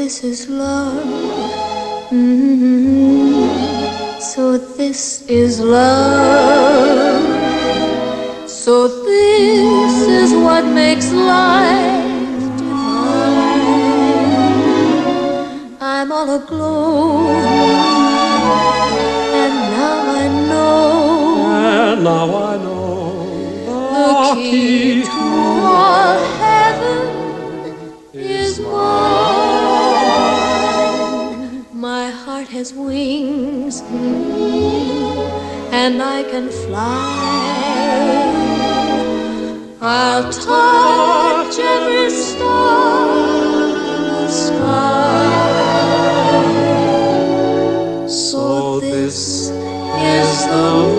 this is love. Mm-hmm. So this is love. So this is what makes life divine. I'm all aglow, and now I know the key to all heaven is mine. My heart has wings, and I can fly. I'll touch every star in the sky. So this is the